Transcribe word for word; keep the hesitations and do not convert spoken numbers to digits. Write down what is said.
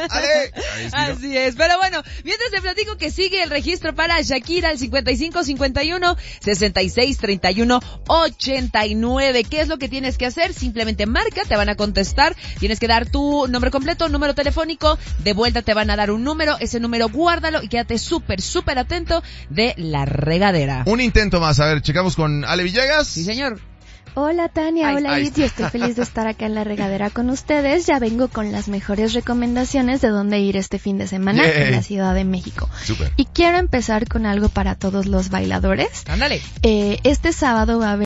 Ale. Así es, pero bueno, mientras te platico que sigue el registro para Shakira al cincuenta y cinco cincuenta y uno sesenta y seis treinta y uno ochenta y nueve. ¿Qué es lo que tienes que hacer? Simplemente marca, te van a contestar, tienes que dar tu nombre completo, número telefónico, de vuelta te van a dar un número, ese número guárdalo y quédate súper, súper atento de La Regadera. Un intento más, a ver, checamos con Ale Villegas. Sí, señor. Hola Tania, Ay, hola Itzi, estoy feliz de estar acá en La Regadera con ustedes. Ya vengo con las mejores recomendaciones de dónde ir este fin de semana Yay. en la Ciudad de México. Súper. Y quiero empezar con algo para todos los bailadores. Ándale. Eh, este sábado va a haber